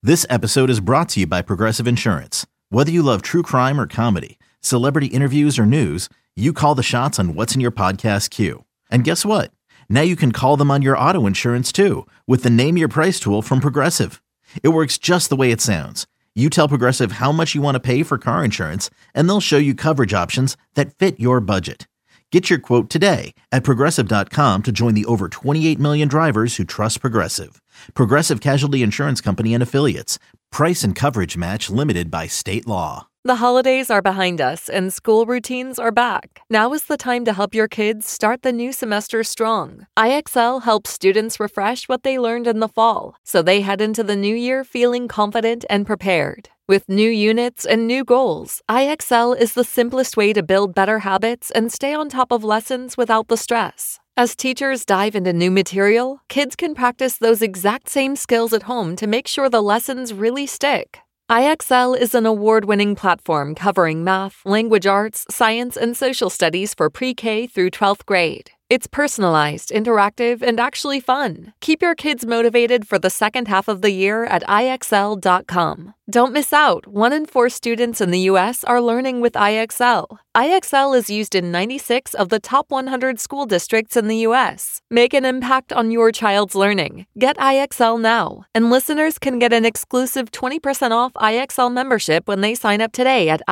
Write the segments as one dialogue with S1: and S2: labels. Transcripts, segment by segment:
S1: This episode is brought to you by Progressive Insurance. Whether you love true crime or comedy, celebrity interviews or news, you call the shots on what's in your podcast queue. And guess what? Now you can call them on your auto insurance too with the Name Your Price tool from Progressive. It works just the way it sounds. You tell Progressive how much you want to pay for car insurance, and they'll show you coverage options that fit your budget. Get your quote today at Progressive.com to join the over 28 million drivers who trust Progressive. Progressive Casualty Insurance Company and Affiliates. Price and coverage match limited by state law.
S2: The holidays are behind us and school routines are back. Now is the time to help your kids start the new semester strong. IXL helps students refresh what they learned in the fall, so they head into the new year feeling confident and prepared. With new units and new goals, IXL is the simplest way to build better habits and stay on top of lessons without the stress. As teachers dive into new material, kids can practice those exact same skills at home to make sure the lessons really stick. IXL is an award-winning platform covering math, language arts, science, and social studies for pre-K through 12th grade. It's personalized, interactive, and actually fun. Keep your kids motivated for the second half of the year at IXL.com. Don't miss out. 1 in 4 students in the U.S. are learning with IXL. IXL is used in 96 of the top 100 school districts in the U.S. Make an impact on your child's learning. Get IXL now. And listeners can get an exclusive 20% off IXL membership when they sign up today at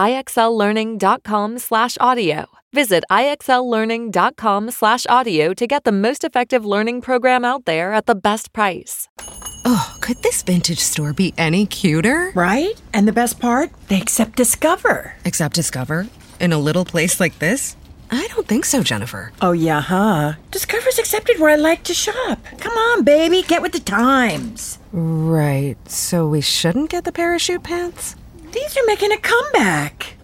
S2: IXLlearning.com/audio. Visit IXLlearning.com/audio to get the most effective learning program out there at the best price.
S3: Oh, could this vintage store be any cuter?
S4: Right? And the best part? They accept Discover.
S3: Accept Discover? In a little place like this? I don't think so, Jennifer.
S4: Oh, yeah, huh? Discover's accepted where I like to shop. Come on, baby, get with the times.
S3: Right, so we shouldn't get the parachute pants?
S4: These are making a comeback.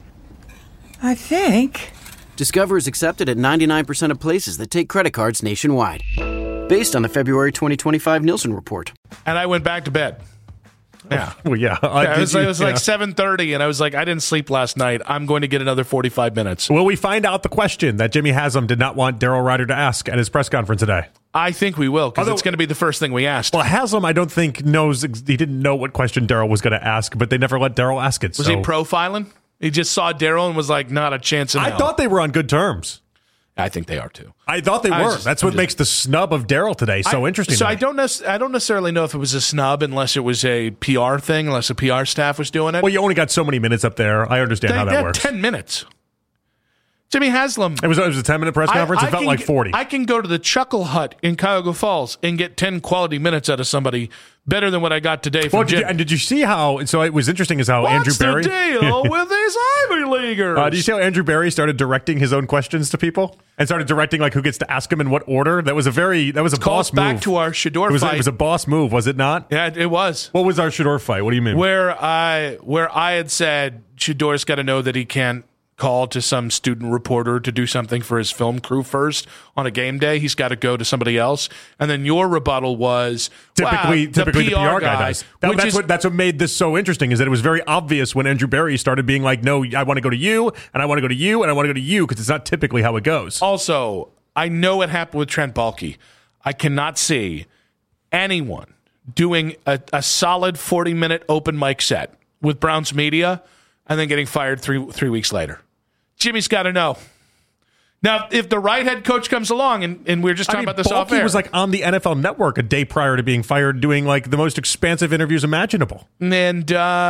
S4: I think.
S5: Discover is accepted at 99% of places that take credit cards nationwide. Based on the February 2025 Nielsen report.
S6: And I went back to bed. Yeah.
S7: Well, yeah.
S6: It was like 7:30, and I was like, I didn't sleep last night. I'm going to get another 45 minutes.
S7: Will we find out the question that Jimmy Haslam did not want Daryl Ryder to ask at his press conference today?
S6: I think we will, because it's going to be the first thing we asked.
S7: Well, Haslam, I don't think knows. He didn't know what question Daryl was going to ask, but they never let Daryl ask it.
S6: Was he profiling? He just saw Daryl and was like, not a chance in hell.
S7: I thought they were on good terms.
S6: I think they are too.
S7: I thought they were. That's what makes the snub of Daryl today so interesting.
S6: So I don't necessarily know if it was a snub unless it was a PR thing, unless the PR staff was doing it.
S7: Well, you only got so many minutes up there. I understand how that works.
S6: 10 minutes. Jimmy Haslam.
S7: It was a 10-minute press conference. It felt like 40.
S6: I can go to the Chuckle Hut in Cuyahoga Falls and get 10 quality minutes out of somebody better than what I got today from Jim.
S7: Did you see how? So it was interesting is how Andrew Barry.
S6: What's the deal with these Ivy Leaguers?
S7: Did you see how Andrew Barry started directing his own questions to people and started directing like who gets to ask him in what order? That was a boss move.
S6: Back to our Shedeur fight.
S7: It was a boss move, was it not?
S6: Yeah, it was.
S7: What was our Shedeur fight? What do you mean?
S6: Where I had said Shedeur's got to know that he can't call to some student reporter to do something for his film crew first on a game day. He's got to go to somebody else. And then your rebuttal was typically the PR guy does. That's what made this so interesting is that it was very obvious when Andrew Barry started being like, no, I want to go to you, and I want to go to you, and I want to go to you, because it's not typically how it goes. Also, I know it happened with Trent Baalke. I cannot see anyone doing a solid 40-minute open mic set with Browns media and then getting fired three weeks later. Jimmy's got to know. Now, if the right head coach comes along, and we're just talking about this off air.
S7: He was like on the NFL Network a day prior to being fired doing like the most expansive interviews imaginable.
S6: And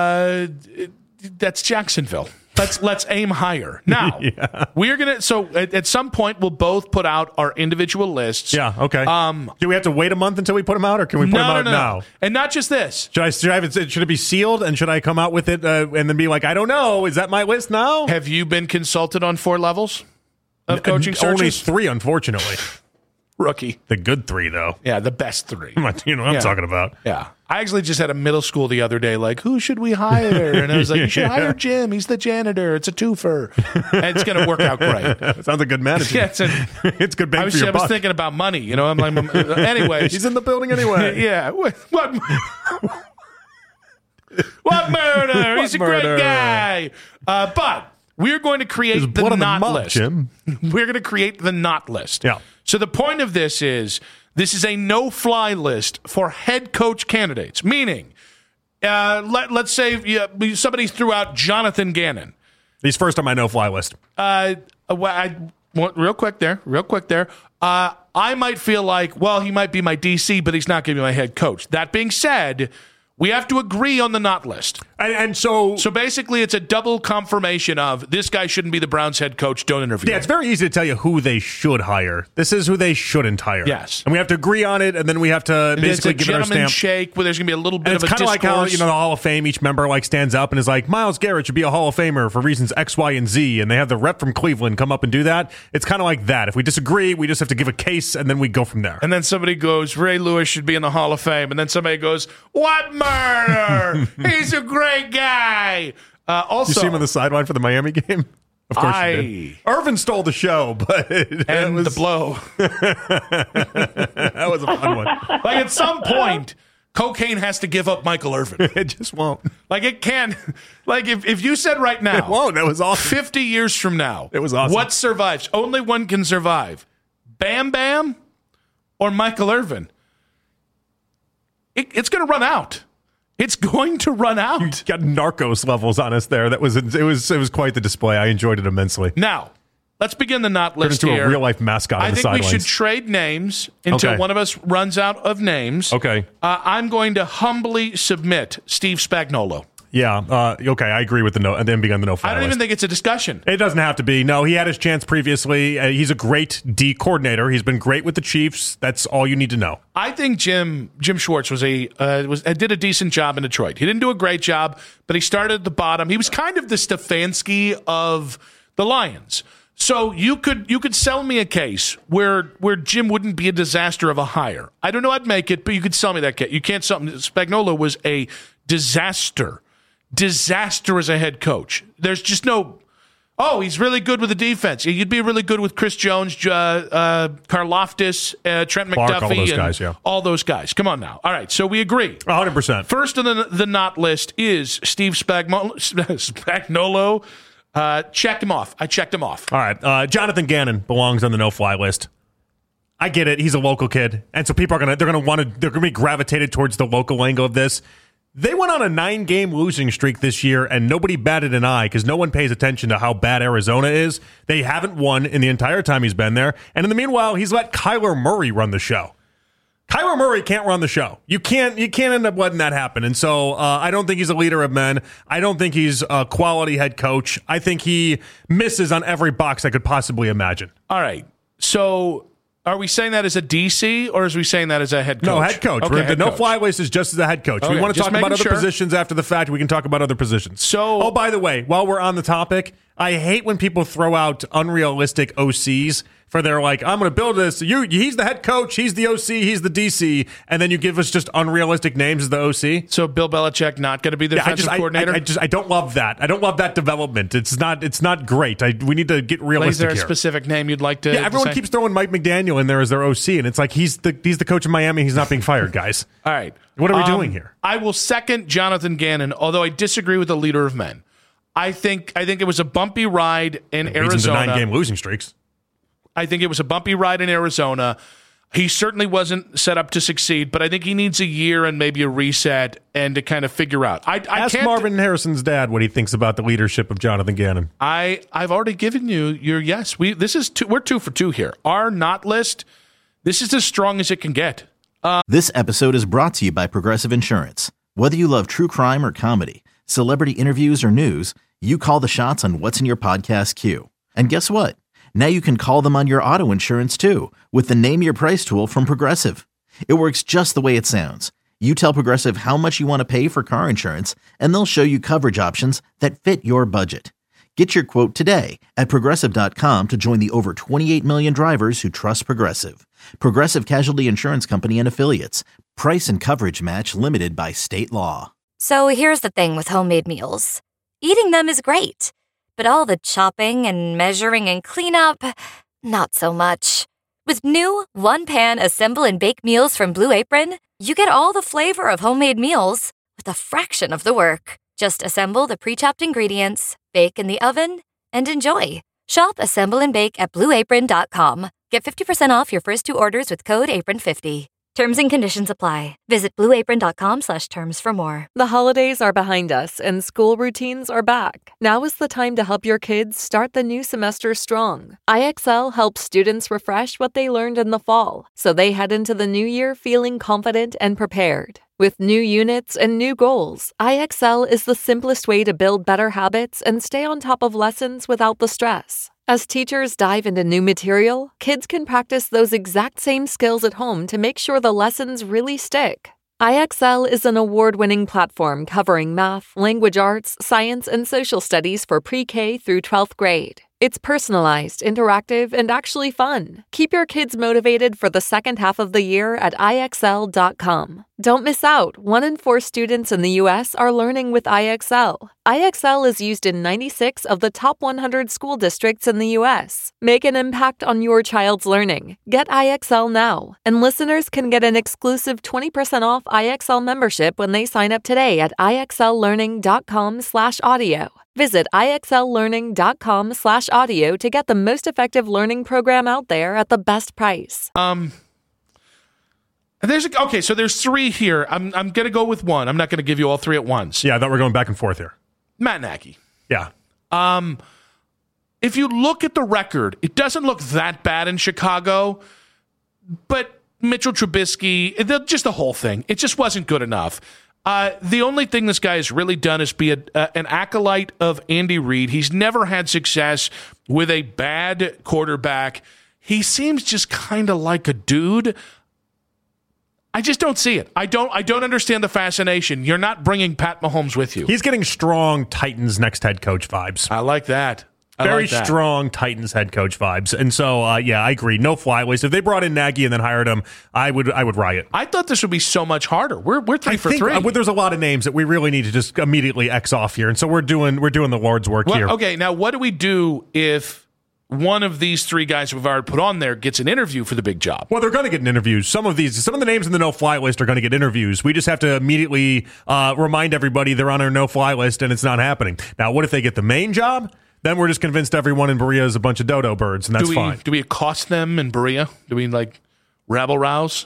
S6: that's Jacksonville. Let's aim higher. Now, we're going to, so at some point, we'll both put out our individual lists.
S7: Yeah, okay. Do we have to wait a month until we put them out, or can we put them out now?
S6: And not just this.
S7: Should it be sealed, and should I come out with it and then be like, I don't know, is that my list now?
S6: Have you been consulted on 4 levels of coaching searches?
S7: Only 3, unfortunately.
S6: Rookie.
S7: The good 3, though.
S6: Yeah, the best 3.
S7: You know what I'm talking about.
S6: Yeah. I actually just had a middle school the other day, like, who should we hire? And I was like, you should hire Jim. He's the janitor. It's a twofer. And it's going to work out great.
S7: Sounds like good management.
S6: Yeah,
S7: it's good bang for your buck.
S6: I was thinking about money. You know, I'm like, anyways.
S7: He's in the building anyway.
S6: Yeah. What murder? He's a great guy. But we're going to create the not list. Jim. We're going to create the not list.
S7: Yeah.
S6: So the point of this is a no-fly list for head coach candidates, meaning Let's say somebody threw out Jonathan Gannon.
S7: He's first on my no-fly list.
S6: Real quick there. I might feel like, well, he might be my DC, but he's not going to be my head coach. That being said, we have to agree on the not list.
S7: And so
S6: basically it's a double confirmation of this guy shouldn't be the Browns head coach. Don't interview him.
S7: It's very easy to tell you who they should hire. This is who they shouldn't hire.
S6: Yes.
S7: And we have to agree on it, and then we have to basically give it our stamp.
S6: Shake where there's going to be a little bit of a discourse.
S7: It's kind of like how, the Hall of Fame, each member stands up and is like, Myles Garrett should be a Hall of Famer for reasons X, Y, and Z, and they have the rep from Cleveland come up and do that. It's kind of like that. If we disagree, we just have to give a case, and then we go from there.
S6: And then somebody goes, Ray Lewis should be in the Hall of Fame. And then somebody goes, what murder? He's a great guy. Also,
S7: you see him on the sideline for the Miami game? Of course you did. Irvin stole the show, but
S6: the blow.
S7: That was a fun one.
S6: Like at some point, cocaine has to give up Michael Irvin.
S7: It just won't.
S6: Like it can. Like if you said right now,
S7: it won't. That was awesome.
S6: 50 years from now,
S7: it was awesome.
S6: What survives? Only one can survive: Bam Bam or Michael Irvin. It's going to run out. It's going to run out.
S7: You got Narcos levels on us there. It was quite the display. I enjoyed it immensely.
S6: Now, let's begin the not list
S7: here. Into a real life mascot.
S6: I think we should trade names until one of us runs out of names.
S7: Okay.
S6: I'm going to humbly submit Steve Spagnuolo.
S7: Yeah. Okay. I agree with the no, and then being on the no-fly
S6: I don't
S7: list.
S6: even think it's a discussion.
S7: It doesn't have to be. No, he had his chance previously. He's a great D coordinator. He's been great with the Chiefs. That's all you need to know.
S6: I think Jim Schwartz did a decent job in Detroit. He didn't do a great job, but he started at the bottom. He was kind of the Stefanski of the Lions. So you could sell me a case where Jim wouldn't be a disaster of a hire. I don't know I'd make it, but you could sell me that case. You can't sell me. Spagnuolo was a disaster as a head coach. There's just no, he's really good with the defense. You'd be really good with Chris Jones, Karlaftis, Trent
S7: Clark,
S6: McDuffie, all those guys. Come on now. All right, so we agree.
S7: 100%.
S6: First on the not list is Steve Spagnuolo. Checked him off. I checked him off.
S7: All right. Jonathan Gannon belongs on the no-fly list. I get it. He's a local kid, and so people they're gonna be gravitated towards the local angle of this. They went on a 9-game losing streak this year, and nobody batted an eye because no one pays attention to how bad Arizona is. They haven't won in the entire time he's been there, and in the meanwhile, he's let Kyler Murray run the show. Kyler Murray can't run the show. You can't end up letting that happen. And so I don't think he's a leader of men. I don't think he's a quality head coach. I think he misses on every box I could possibly imagine.
S6: All right. So are we saying that as a DC or are we saying that as a head coach?
S7: No, head coach.
S6: Okay,
S7: the no-fly list is just as a head coach.
S6: Okay,
S7: we want to talk about other
S6: sure.
S7: positions after the fact. We can talk about other positions.
S6: So,
S7: by the way, while we're on the topic, I hate when people throw out unrealistic OCs for their I'm going to build this. He's the head coach. He's the OC. He's the DC. And then you give us just unrealistic names as the OC.
S6: So Bill Belichick not going to be the defensive coordinator?
S7: I don't love that. I don't love that development. It's not great. We need to get realistic
S6: Is there a
S7: here.
S6: specific name you'd like to?
S7: Yeah, everyone keeps throwing Mike McDaniel in there as their OC, and it's like he's the coach of Miami. He's not being fired, guys.
S6: All right.
S7: What are we doing here?
S6: I will second Jonathan Gannon, although I disagree with the leader of men. I think it was a bumpy ride in Arizona.
S7: 9-game losing streaks.
S6: I think it was a bumpy ride in Arizona. He certainly wasn't set up to succeed, but I think he needs a year and maybe a reset and to kind of figure out.
S7: Ask Marvin Harrison's dad what he thinks about the leadership of Jonathan Gannon.
S6: I've already given you your yes. We're 2 for 2 here. Our not list, this is as strong as it can get.
S1: This episode is brought to you by Progressive Insurance. Whether you love true crime or comedy, celebrity interviews or news, you call the shots on what's in your podcast queue. And guess what? Now you can call them on your auto insurance too with the Name Your Price tool from Progressive. It works just the way it sounds. You tell Progressive how much you want to pay for car insurance, and they'll show you coverage options that fit your budget. Get your quote today at Progressive.com to join the over 28 million drivers who trust Progressive. Progressive Casualty Insurance Company and Affiliates. Price and coverage match limited by state law.
S8: So here's the thing with homemade meals. Eating them is great, but all the chopping and measuring and cleanup, not so much. With new one-pan assemble and bake meals from Blue Apron, you get all the flavor of homemade meals with a fraction of the work. Just assemble the pre-chopped ingredients, bake in the oven, and enjoy. Shop Assemble and Bake at BlueApron.com. Get 50% off your first 2 orders with code APRON50. Terms and conditions apply. Visit blueapron.com/terms for more.
S2: The holidays are behind us and school routines are back. Now is the time to help your kids start the new semester strong. IXL helps students refresh what they learned in the fall, so they head into the new year feeling confident and prepared. With new units and new goals, IXL is the simplest way to build better habits and stay on top of lessons without the stress. As teachers dive into new material, kids can practice those exact same skills at home to make sure the lessons really stick. IXL is an award-winning platform covering math, language arts, science, and social studies for pre-K through 12th grade. It's personalized, interactive, and actually fun. Keep your kids motivated for the second half of the year at IXL.com. Don't miss out. 1 in 4 students in the U.S. are learning with IXL. IXL is used in 96 of the top 100 school districts in the U.S. Make an impact on your child's learning. Get IXL now. And listeners can get an exclusive 20% off IXL membership when they sign up today at IXLlearning.com/audio. Visit IXLlearning.com/audio to get the most effective learning program out there at the best price.
S6: So there's 3 here. I'm going to go with one. I'm not going to give you all 3 at once.
S7: Yeah, I thought we're going back and forth here.
S6: Matt Nagy.
S7: Yeah.
S6: If you look at the record, it doesn't look that bad in Chicago, but Mitchell Trubisky, just the whole thing, it just wasn't good enough. The only thing this guy has really done is be an acolyte of Andy Reid. He's never had success with a bad quarterback. He seems just kind of like a dude. I just don't see it. I don't understand the fascination. You're not bringing Pat Mahomes with you.
S7: He's getting strong Titans next head coach vibes.
S6: I like that.
S7: Very strong Titans head coach vibes. And so, yeah, I agree. No fly list. If they brought in Nagy and then hired him, I would riot.
S6: I thought this would be so much harder. We're 3 for 3.
S7: There's a lot of names that we really need to just immediately X off here. And so we're doing the Lord's work here.
S6: Okay, now what do we do if one of these 3 guys we've already put on there gets an interview for the big job?
S7: Well, they're going to get an interview. Some of the names in the no-fly list are going to get interviews. We just have to immediately remind everybody they're on our no-fly list and it's not happening. Now, what if they get the main job? Then we're just convinced everyone in Berea is a bunch of dodo birds, and that's fine.
S6: Do we accost them in Berea? Do we, rabble-rouse?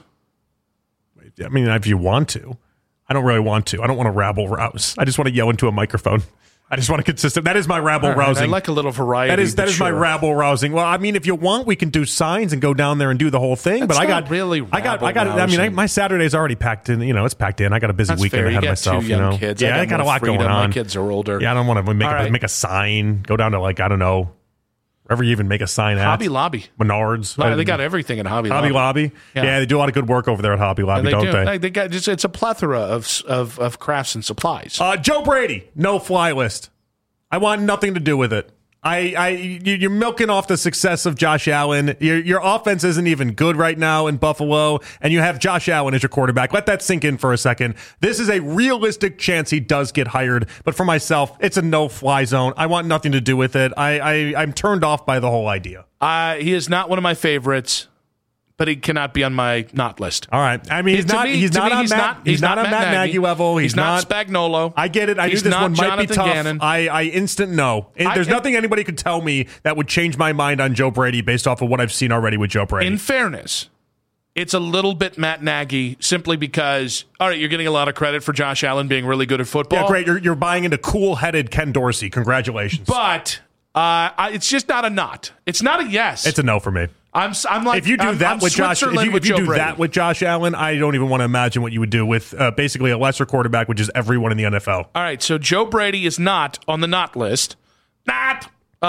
S7: I mean, if you want to. I don't really want to. I don't want to rabble-rouse. I just want to yell into a microphone. I just want to consistent. That is my rabble-rousing.
S6: I like a little variety.
S7: That is my rabble-rousing. Well, I mean, if you want, we can do signs and go down there and do the whole thing.
S6: That's
S7: but I
S6: got
S7: I mean, my Saturday's already packed in. It's packed in. I got a busy weekend ahead of myself.
S6: 2 young kids.
S7: Yeah, I got a lot going on.
S6: My kids are older.
S7: Yeah, I don't want to make a sign. Go down to I don't know. Wherever you even make a sign at.
S6: Hobby Lobby.
S7: Menards.
S6: They got everything at Hobby Lobby.
S7: Hobby Lobby? Yeah, they do a lot of good work over there at Hobby Lobby, don't they?
S6: They got it's a plethora of crafts and supplies.
S7: Joe Brady, no fly list. I want nothing to do with it. You're milking off the success of Josh Allen. Your offense isn't even good right now in Buffalo, and you have Josh Allen as your quarterback. Let that sink in for a second. This is a realistic chance he does get hired, but for myself, it's a no-fly zone. I want nothing to do with it. I'm turned off by the whole idea.
S6: He is not one of my favorites, but he cannot be on my not list.
S7: All right. I mean, he's not on Matt Nagy level. He's not
S6: Spagnuolo.
S7: I get it. I knew this one might
S6: Jonathan
S7: be tough.
S6: Gannon.
S7: I instant no. There's nothing anybody could tell me that would change my mind on Joe Brady based off of what I've seen already with Joe Brady.
S6: In fairness, it's a little bit Matt Nagy simply because, all right, you're getting a lot of credit for Josh Allen being really good at football.
S7: Yeah, great. You're buying into cool-headed Ken Dorsey. Congratulations.
S6: But it's just not a not. It's not a yes.
S7: It's a no for me.
S6: I'm like,
S7: if you do that with Josh, if you do that with Josh Allen, I don't even want to imagine what you would do with basically a lesser quarterback, which is everyone in the NFL.
S6: All right, so Joe Brady is not on the not list. Not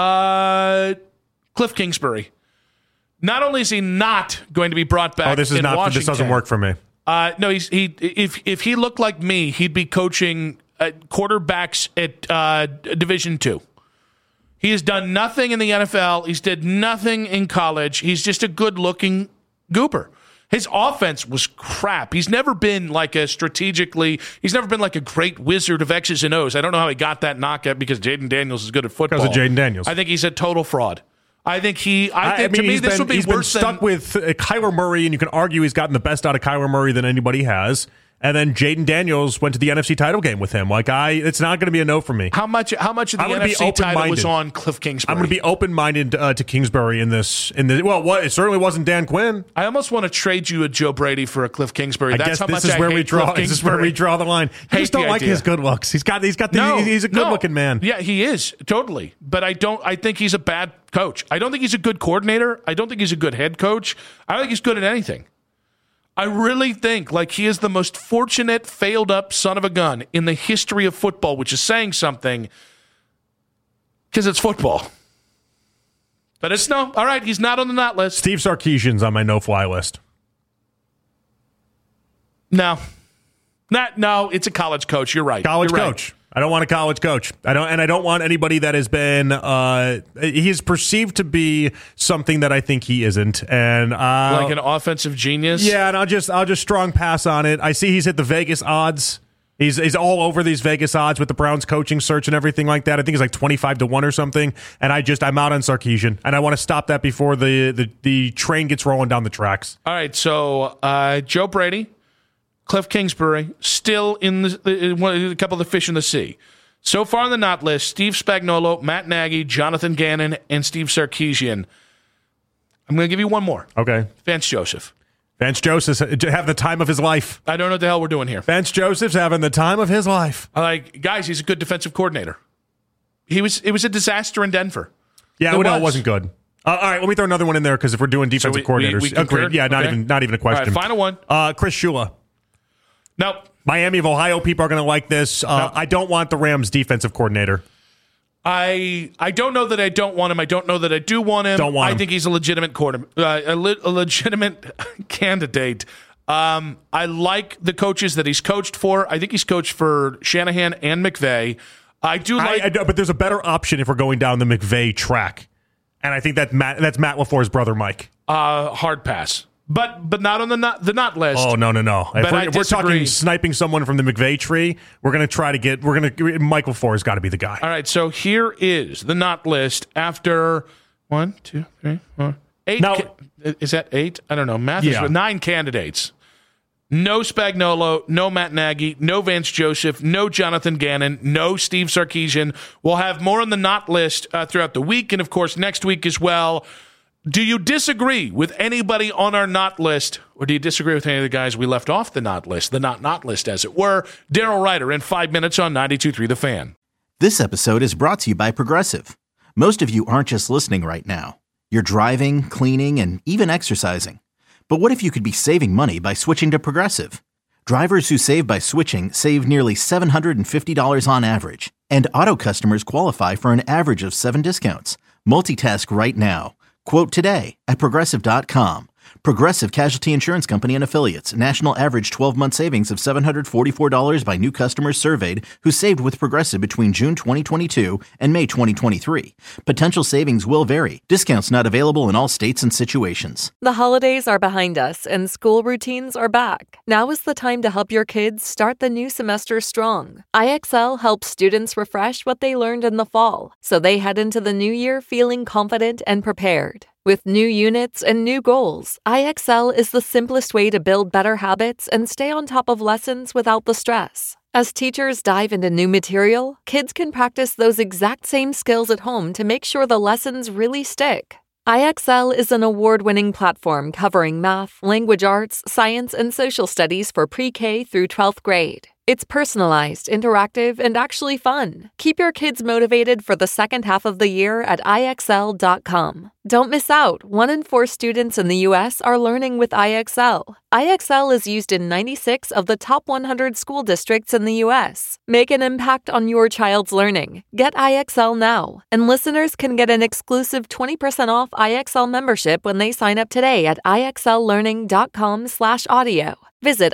S6: Cliff Kingsbury. Not only is he not going to be brought back,
S7: this doesn't work for me.
S6: No, if he looked like me, he'd be coaching quarterbacks at Division II. He has done nothing in the NFL. He's did nothing in college. He's just a good-looking goober. His offense was crap. He's never been he's never been like a great wizard of X's and O's. I don't know how he got that knockout because Jaden Daniels is good at football.
S7: Because of Jaden Daniels.
S6: I think he's a total fraud. I think to me, this would be
S7: worse
S6: than...
S7: He's been stuck with Kyler Murray, and you can argue he's gotten the best out of Kyler Murray than anybody has. And then Jaden Daniels went to the NFC title game with him. It's not going to be a no for me.
S6: How much of the NFC title was on Cliff Kingsbury?
S7: I'm going to be open-minded to Kingsbury in this. It certainly wasn't Dan Quinn.
S6: I almost want to trade you a Joe Brady for a Cliff Kingsbury.
S7: I guess this is where we draw the line. I just don't like his good looks. He's a good-looking man.
S6: Yeah, he is totally. But I think he's a bad coach. I don't think he's a good coordinator. I don't think he's a good head coach. I don't think he's good at anything. I really think he is the most fortunate, failed-up son of a gun in the history of football, which is saying something because it's football. But it's no. All right, he's not on the not list.
S7: Steve Sarkisian's on my no-fly list.
S6: No. No, it's a college coach. You're right.
S7: College coach. Right. I don't want a college coach. I don't want anybody that has been. He is perceived to be something that I think he isn't, and
S6: like an offensive genius.
S7: Yeah, and I'll just strong pass on it. I see he's hit the Vegas odds. He's all over these Vegas odds with the Browns coaching search and everything like that. I think it's like 25-1 or something. And I'm out on Sarkisian, and I want to stop that before the train gets rolling down the tracks.
S6: All right, so Joe Brady. Cliff Kingsbury, still in a couple of the fish in the sea. So far on the not list, Steve Spagnuolo, Matt Nagy, Jonathan Gannon, and Steve Sarkisian. I'm going to give you one more.
S7: Okay.
S6: Vance Joseph.
S7: Vance Joseph's having the time of his life.
S6: I don't know what the hell we're doing here.
S7: Vance Joseph's having the time of his life.
S6: Guys, he's a good defensive coordinator. It was a disaster in Denver.
S7: Yeah, it wasn't good. All right, let me throw another one in there because if we're doing defensive coordinators.
S6: We concur?
S7: Yeah, not even a question.
S6: All right, final one.
S7: Chris Shula.
S6: Nope.
S7: Miami of Ohio people are going to like this.
S6: Nope.
S7: I don't want the Rams defensive coordinator.
S6: I don't know that I don't want him. I don't know that I do want him. I think he's a legitimate a legitimate candidate. I like the coaches that he's coached for. I think he's coached for Shanahan and McVay.
S7: But there's a better option if we're going down the McVay track, and I think that's Matt LaFleur's brother, Mike.
S6: Hard pass. But not on the not list.
S7: Oh, no. If we're talking sniping someone from the McVay tree, we're going to try to get Michael LaFleur's got to be the guy.
S6: All right, so here is the not list after 1, 2, 3, 4, 8.
S7: Now,
S6: is that 8? I don't know. Math is 9 candidates. No Spagnuolo, no Matt Nagy, no Vance Joseph, no Jonathan Gannon, no Steve Sarkisian. We'll have more on the not list throughout the week and, of course, next week as well. Do you disagree with anybody on our not list, or do you disagree with any of the guys we left off the not list, the not list, as it were? Daryl Ryder in 5 minutes on 92.3 The Fan.
S1: This episode is brought to you by Progressive. Most of you aren't just listening right now. You're driving, cleaning, and even exercising. But what if you could be saving money by switching to Progressive? Drivers who save by switching save nearly $750 on average, and auto customers qualify for an average of 7 discounts. Multitask right now. Quote today at Progressive.com. Progressive Casualty Insurance Company and Affiliates. National average 12-month savings of $744 by new customers surveyed who saved with Progressive between June 2022 and May 2023. Potential savings will vary. Discounts not available in all states and situations.
S2: The holidays are behind us and school routines are back. Now is the time to help your kids start the new semester strong. IXL helps students refresh what they learned in the fall, so they head into the new year feeling confident and prepared. With new units and new goals, IXL is the simplest way to build better habits and stay on top of lessons without the stress. As teachers dive into new material, kids can practice those exact same skills at home to make sure the lessons really stick. IXL is an award-winning platform covering math, language arts, science, and social studies for pre-K through 12th grade. It's personalized, interactive, and actually fun. Keep your kids motivated for the second half of the year at IXL.com. Don't miss out. 1 in 4 students in the U.S. are learning with IXL. IXL is used in 96 of the top 100 school districts in the U.S. Make an impact on your child's learning. Get IXL now. And listeners can get an exclusive 20% off IXL membership when they sign up today at IXLlearning.com/audio. Visit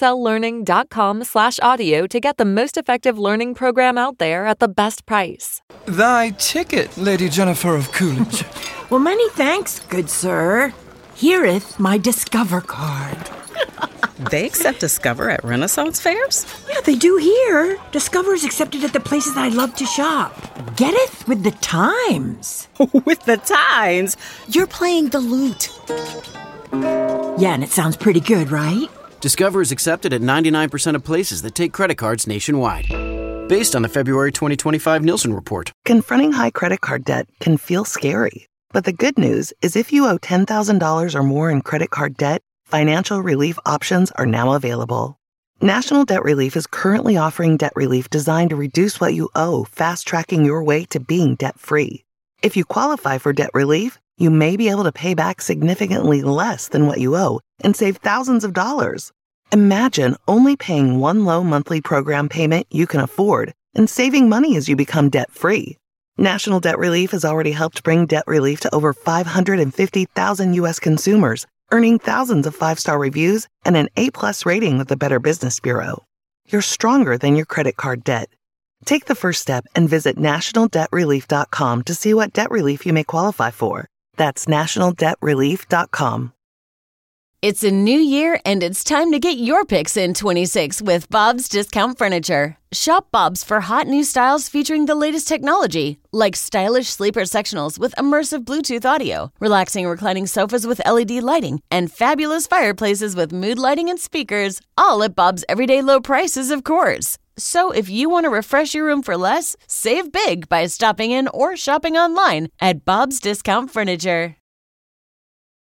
S2: IXLlearning.com/audio to get the most effective learning program out there at the best price.
S9: Thy ticket, Lady Jennifer of Coolidge.
S4: Well, many thanks, good sir. Here'th my Discover card.
S10: They accept Discover at Renaissance fairs?
S4: Yeah, they do here. Discover's accepted at the places I love to shop. Getteth with the times.
S10: With the times? You're playing the lute.
S4: Yeah, and it sounds pretty good, right?
S5: Discover is accepted at 99% of places that take credit cards nationwide. Based on the February 2025 Nielsen report.
S11: Confronting high credit card debt can feel scary. But the good news is if you owe $10,000 or more in credit card debt, financial relief options are now available. National Debt Relief is currently offering debt relief designed to reduce what you owe, fast-tracking your way to being debt-free. If you qualify for debt relief, you may be able to pay back significantly less than what you owe and save thousands of dollars. Imagine only paying one low monthly program payment you can afford and saving money as you become debt-free. National Debt Relief has already helped bring debt relief to over 550,000 U.S. consumers, earning thousands of 5-star reviews and an A+ rating with the Better Business Bureau. You're stronger than your credit card debt. Take the first step and visit nationaldebtrelief.com to see what debt relief you may qualify for. That's nationaldebtrelief.com.
S12: It's a new year, and it's time to get your picks in 26 with Bob's Discount Furniture. Shop Bob's for hot new styles featuring the latest technology, like stylish sleeper sectionals with immersive Bluetooth audio, relaxing reclining sofas with LED lighting, and fabulous fireplaces with mood lighting and speakers, all at Bob's everyday low prices, of course. So if you want to refresh your room for less, save big by stopping in or shopping online at Bob's Discount Furniture.